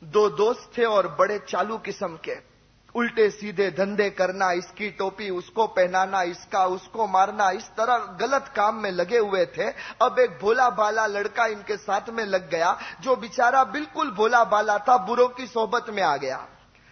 दो दोस्त थे और बड़े चालू किस्म के, उल्टे सीधे धंधे करना, इसकी टोपी उसको पहनाना, इसका उसको मारना, इस तरह गलत काम में लगे हुए थे। अब एक भोला भाला लड़का इनके साथ में लग गया, जो बेचारा बिल्कुल भोला भाला था, बुरों की सोहबत में आ गया।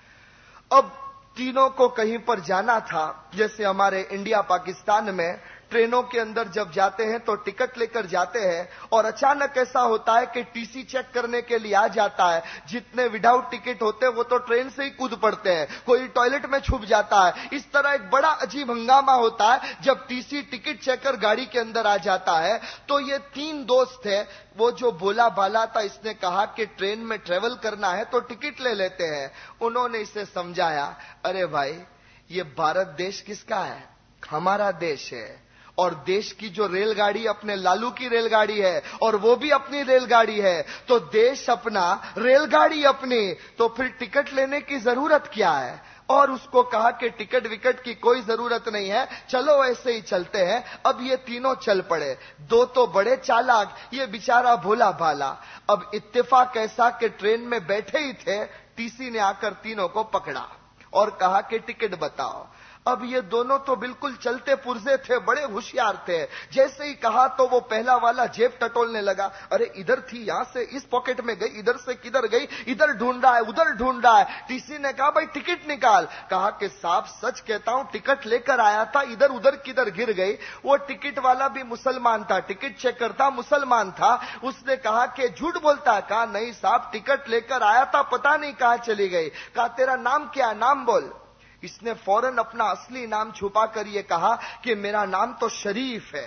अब तीनों को कहीं पर जाना था, जैसे हमारे इंडिया पाकिस्तान में ट्रेनों के अंदर जब जाते हैं तो टिकट लेकर जाते हैं, और अचानक ऐसा होता है कि टीसी चेक करने के लिए आ जाता है। जितने विदाउट टिकट होते हैं वो तो ट्रेन से ही कूद पड़ते हैं, कोई टॉयलेट में छुप जाता है। इस तरह एक बड़ा अजीब हंगामा होता है जब टीसी टिकट चेकर गाड़ी के अंदर आ जाता है। तो ये तीन दोस्त थे, वो जो भोला भाला था इसने कहा कि ट्रेन में ट्रेवल करना है तो टिकट ले लेते हैं। उन्होंने इसे समझाया, अरे भाई ये भारत देश किसका है? हमारा देश है, और देश की जो रेलगाड़ी अपने लालू की रेलगाड़ी है, और वो भी अपनी रेलगाड़ी है, तो देश अपना, रेलगाड़ी अपनी, तो फिर टिकट लेने की जरूरत क्या है? और उसको कहा कि टिकट विकट की कोई जरूरत नहीं है, चलो ऐसे ही चलते हैं। अब ये तीनों चल पड़े, दो तो बड़े चालाक, ये बेचारा भोला भाला। अब इत्तेफाक ऐसा कि ट्रेन में बैठे ही थे, टीसी ने आकर तीनों को पकड़ा और कहा कि टिकट बताओ। अब ये दोनों तो बिल्कुल चलते पुर्जे थे, बड़े होशियार थे। जैसे ही कहा तो वो पहला वाला जेब टटोलने लगा, अरे इधर थी, यहां से इस पॉकेट में गई, इधर से किधर गई, इधर ढूंढ रहा है, उधर ढूंढ रहा है। टीसी ने कहा भाई टिकट निकाल। कहा कि साहब सच कहता हूं टिकट लेकर आया था, इधर उधर किधर गिर गई। वो टिकट वाला भी मुसलमान था, टिकट चेकर था, मुसलमान था। उसने कहा कि झूठ बोलता है? कहा नहीं साहब टिकट लेकर आया था, पता नहीं कहां चली गई। कहा तेरा नाम क्या है, नाम बोल। इसने फौरन अपना असली नाम छुपा कर यह कहा कि मेरा नाम तो शरीफ है।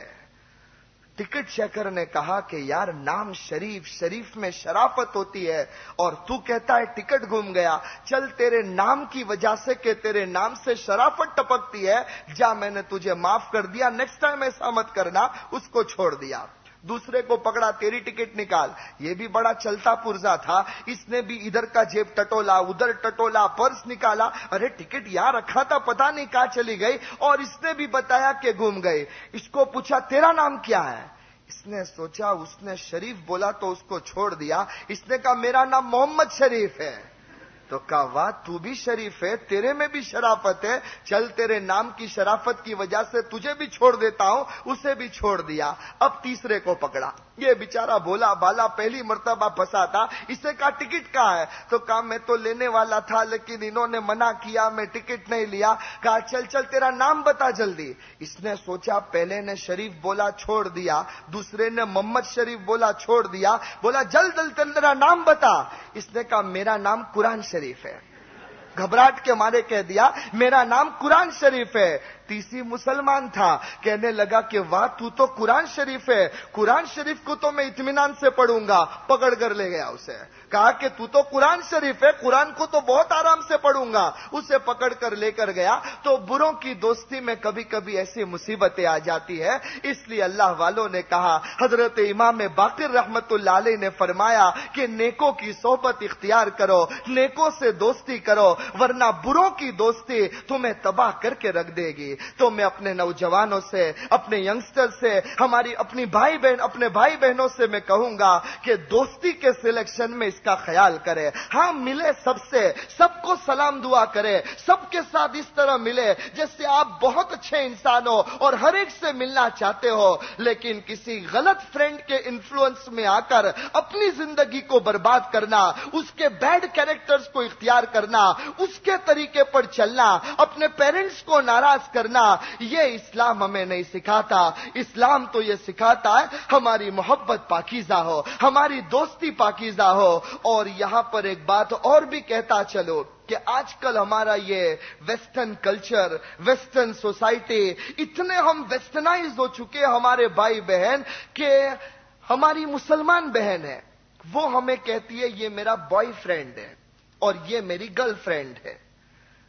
टिकट चेकर ने कहा कि यार नाम शरीफ, शरीफ में शराफत होती है, और तू कहता है टिकट गुम गया। चल तेरे नाम की वजह से कि तेरे नाम से शराफत टपकती है, जा मैंने तुझे माफ कर दिया, नेक्स्ट टाइम ऐसा मत करना। उसको छोड़ दिया। दूसरे को पकड़ा, तेरी टिकट निकाल। ये भी बड़ा चलता पुर्जा था, इसने भी इधर का जेब टटोला, उधर टटोला, पर्स निकाला, अरे टिकट यहां रखा था, पता नहीं कहां चली गई, और इसने भी बताया कि गुम गई। इसको पूछा तेरा नाम क्या है? इसने सोचा, उसने शरीफ बोला तो उसको छोड़ दिया। इसने कहा मेरा नाम मोहम्मद शरीफ है। तो कहा वाह तू भी शरीफ है, तेरे में भी शराफत है, चल तेरे नाम की शराफत की वजह से तुझे भी छोड़ देता हूं। उसे भी छोड़ दिया। अब तीसरे को पकड़ा, ये बेचारा भोला भाला पहली मर्तबा फंसा था। इसे कहा टिकट कहाँ है? तो कहा मैं तो लेने वाला था लेकिन इन्होंने मना किया, मैं टिकट नहीं लिया। कहा चल चल तेरा नाम बता जल्दी। इसने सोचा, पहले ने शरीफ बोला छोड़ दिया, दूसरे ने मोहम्मद शरीफ बोला छोड़ दिया, बोला जल्द जल्द तेरा नाम बता। इसने कहा मेरा नाम कुरान शरीफ है। घबराहट के मारे कह दिया मेरा नाम कुरान शरीफ है। तीसरी मुसलमान था, कहने लगा कि वाह तू तो कुरान शरीफ है, कुरान शरीफ को तो मैं इत्मीनान से पढ़ूंगा। पकड़ कर ले गया उसे, कहा कि तू तो कुरान शरीफ है, कुरान को तो बहुत आराम से पढ़ूंगा। उसे पकड़ कर लेकर गया। तो बुरों की दोस्ती में कभी कभी ऐसी मुसीबतें आ जाती है, इसलिए अल्लाह वालों ने कहा, हजरत इमाम बाकिर रहमतुल्लाह अलैह ने फरमाया कि नेकों की सोहबत इख्तियार करो, नेकों से दोस्ती करो, वरना बुरों की दोस्ती तुम्हें तबाह करके रख देगी। तो मैं अपने नौजवानों से, अपने यंगस्टर से, अपने भाई बहनों से मैं कहूंगा कि दोस्ती के सिलेक्शन में इसका ख्याल करें। हाँ मिले सबसे, सबको सलाम दुआ करें, सबके साथ इस तरह मिले जैसे आप बहुत अच्छे इंसान हो और हर एक से मिलना चाहते हो, लेकिन किसी गलत फ्रेंड के इन्फ्लुएंस में आकर अपनी जिंदगी को बर्बाद करना, उसके बैड कैरेक्टर्स को इख्तियार करना, उसके तरीके पर चलना, अपने पेरेंट्स को नाराज करना, ये इस्लाम हमें नहीं सिखाता। इस्लाम तो ये सिखाता है हमारी मोहब्बत पाकीज़ा हो, हमारी दोस्ती पाकीज़ा हो। और यहां पर एक बात और भी कहता चलो कि आजकल हमारा ये वेस्टर्न कल्चर, वेस्टर्न सोसाइटी, इतने हम वेस्टर्नाइज हो चुके हमारे भाई बहन के, हमारी मुसलमान बहन है, वो हमें कहती है ये मेरा बॉयफ्रेंड है और ये मेरी गर्लफ्रेंड है।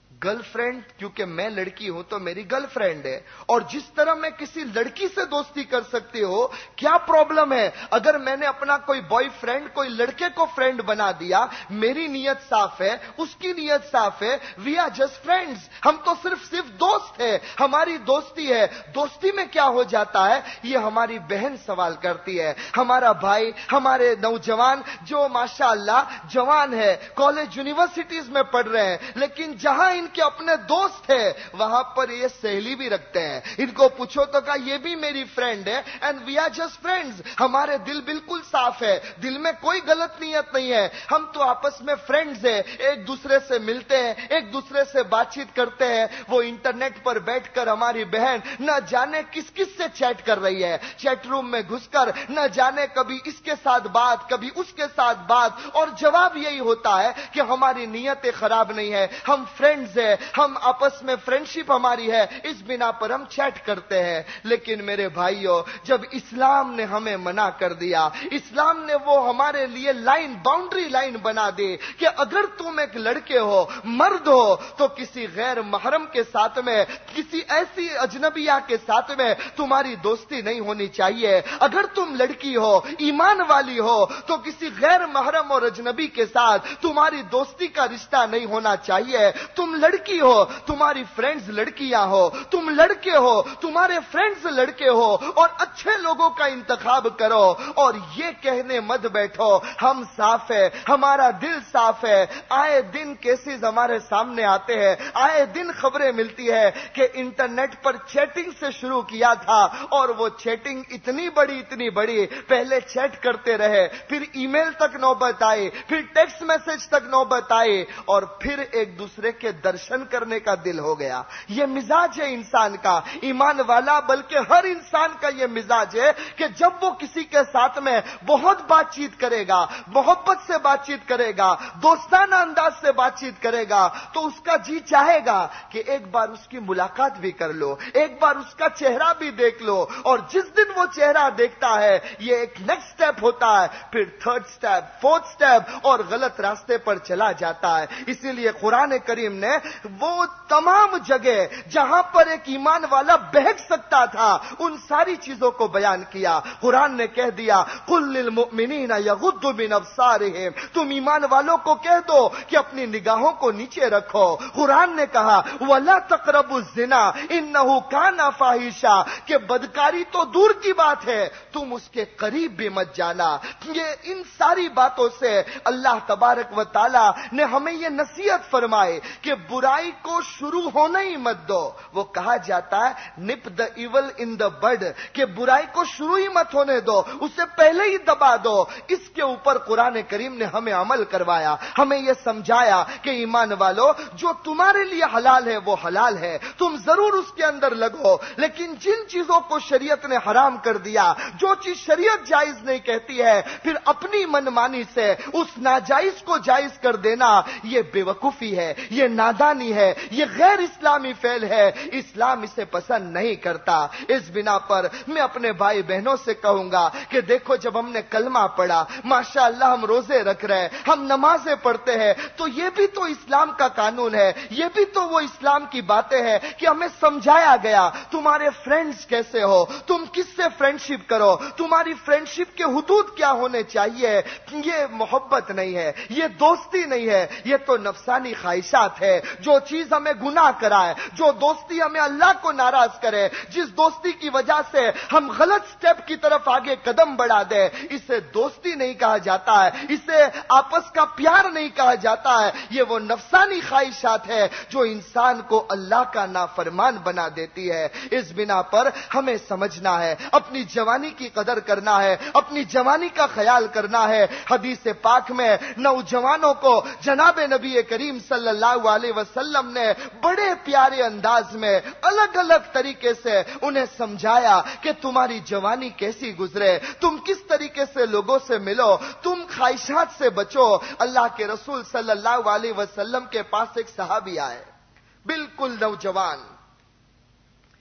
गर्ल फ्रेंड, क्योंकि मैं लड़की हूं तो मेरी गर्ल फ्रेंड है, और जिस तरह मैं किसी लड़की से दोस्ती कर सकती हो, क्या प्रॉब्लम है अगर मैंने अपना कोई बॉयफ्रेंड कोई लड़के को फ्रेंड बना दिया? मेरी नीयत साफ है, उसकी नीयत साफ है, वी आर जस्ट फ्रेंड्स, हम तो सिर्फ दोस्त है, हमारी दोस्ती है। दोस्ती में क्या हो जाता है, ये हमारी बहन सवाल करती है। हमारा भाई, हमारे नौजवान जो माशाअल्लाह जवान है, कॉलेज यूनिवर्सिटीज में पढ़ रहे हैं, लेकिन जहां इनके अपने दोस्त है वहां पर ये सहेली भी रखते हैं। इनको पूछो तो कहा ये भी मेरी फ्रेंड है, and we are just friends. हमारे दिल बिल्कुल साफ है, दिल में कोई गलत नियत नहीं है, हम तो आपस में फ्रेंड्स है, एक दूसरे से मिलते हैं, एक दूसरे से बातचीत करते हैं। वो इंटरनेट पर बैठकर हमारी बहन न जाने किस किस से चैट कर रही है, चैट रूम में घुसकर न जाने कभी इसके साथ बात, कभी उसके साथ बात, और जवाब यही होता है कि हमारी नीयतें खराब नहीं है, हम फ्रेंड्स है, हम आपस में फ्रेंडशिप हमारी है, इस बिना पर हम चैट करते हैं। लेकिन मेरे भाइयों, जब इस्लाम ने हमें मना कर दिया, इस्लाम ने वो हमारे लिए लाइन, बाउंड्री लाइन बना दी कि अगर तुम एक लड़के हो, मर्द हो, तो किसी गैर महरम के साथ में, किसी ऐसी अजनबिया के साथ में तुम्हारी दोस्ती नहीं होनी चाहिए। अगर तुम लड़की हो, ईमान वाली हो, तो किसी गैर महरम और अजनबी के साथ तुम्हारी दोस्ती का रिश्ता नहीं होना चाहिए। तुम लड़की हो, तुम्हारी फ्रेंड्स लड़कियां हो, तुम लड़के हो, तुम्हारे फ्रेंड्स लड़के हो, और अच्छे लोगों का इंतखाब करो। और ये कहने मत बैठो हम साफ है, हमारा दिल साफ है। आए दिन केसेस हमारे सामने आते हैं, आए दिन खबरें मिलती है कि इंटरनेट पर चैटिंग से शुरू किया था, और वो चैटिंग इतनी बड़ी, पहले चैट करते रहे, फिर ईमेल तक नौबत आई, फिर टेक्स्ट मैसेज तक नौबत आई, और फिर एक दूसरे के दर्शन करने का दिल हो गया। यह मिजाज है इंसान का, ईमान वाला बल्कि हर इंसान का यह मिजाज है कि जब वो किसी के साथ में बहुत बातचीत करेगा, मोहब्बत से बातचीत करेगा, दोस्ताना अंदाज से बातचीत करेगा, तो उसका जी चाहेगा कि एक बार उसकी मुलाकात भी कर लो, एक बार उसका चेहरा भी देख लो। और जिस दिन वो चेहरा देखता है, ये एक नेक्स्ट स्टेप होता है, फिर थर्ड स्टेप, फोर्थ स्टेप, और गलत रास्ते पर चला जाता है। इसीलिए कुरान करीम ने वो तमाम जगह जहां पर एक ईमान वाला बहक सकता था, उन सारी चीजों को बयान किया। कुरान ने कह दिया, कुल लिल मुमिनीना यगुद्दु मिन अब्सारिहिम, तुम ईमान वालों को कह दो कि अपनी निगाहों को नीचे रखो। कुरान ने कहा, वला तक़रबु ज़िना इन्नहु काना फाहिशा, कि बदकारी तो दूर की बात है, तुम उसके करीब भी मत जाना। ये इन सारी बातों से अल्लाह तबारक व तआला ने हमें ये नसीहत फरमाए कि बुराई को शुरू होने ही मत दो। वो कहा जाता है nip the evil in the bud, कि बुराई को शुरू ही मत होने दो, उसे पहले ही दबा दो। इसके ऊपर कुरान करीम ने हमें अमल करवाया, हमें यह समझाया कि ईमान वालों, जो तुम्हारे लिए हलाल है वो हलाल है, तुम जरूर उसके अंदर लगो, लेकिन जिन चीजों को शरीयत ने हराम कर दिया, जो चीज शरीयत जायज नहीं कहती है, फिर अपनी मनमानी से उस नाजायज को जायज कर देना, यह बेवकूफी है, यह नादानी है, यह गैर इस्लामी फेल है। इस्लाम इसे पसंद नहीं करता। इस बिना पर मैं अपने भाई बहनों से कहूंगा कि देखो, जब हमने कलमा पढ़ा, माशाअल्लाह हम रोजे रख रहे हैं, हम नमाजें पढ़ते हैं, तो यह भी तो इस्लाम का कानून है, यह भी तो वो इस्लाम की बातें हैं कि हमें समझाया गया तुम्हारे फ्रेंड्स कैसे हो, तुम किससे फ्रेंडशिप करो, तुम्हारी फ्रेंडशिप के हुदूद क्या होने चाहिए। ये मोहब्बत नहीं है, ये दोस्ती नहीं है, ये तो नफसानी ख्वाहिशात है। जो चीज हमें गुनाह कराए, जो दोस्ती हमें अल्लाह को नाराज करे, जिस दोस्ती की वजह से हम गलत स्टेप की तरफ आगे कदम बढ़ा दे, इसे दोस्ती नहीं कहा जाता है, इसे आपस का प्यार नहीं कहा जाता है। ये वो नफसानी ख्वाहिशात है जो इंसान को अल्लाह का नाफरमान बना देती है। इस बिना पर हमें समझना है, अपनी जवानी की कदर करना है, अपनी जवानी का ख्याल करना है। हदीस पाक में नौजवानों को जनाब नबी करीम सल्लल्लाहु अलैहि वसल्लम ने बड़े प्यारे अंदाज में अलग अलग तरीके से उन्हें समझाया कि तुम्हारी जवानी कैसी गुजरे, तुम किस तरीके से लोगों से मिलो, तुम ख्वाहिशात से बचो। अल्लाह के रसूल सल्लल्लाहु अलैहि वसल्लम के पास एक सहाबी आए, बिल्कुल नौजवान,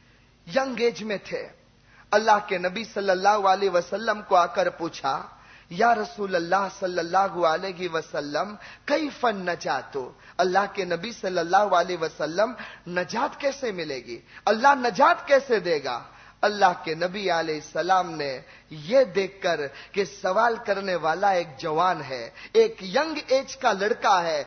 यंग एज में थे। अल्लाह के नबी सल्लल्लाहु अलैहि वसल्लम को आकर पूछा, یا رسول اللہ صلی اللہ علیہ وسلم کیف النجات، اللہ کے نبی صلی اللہ علیہ وسلم نجات کیسے ملے گی، اللہ نجات کیسے دے گا؟ اللہ کے نبی علیہ السلام نے یہ دیکھ کر کہ سوال کرنے والا ایک جوان ہے، ایک ینگ ایج کا لڑکا ہے،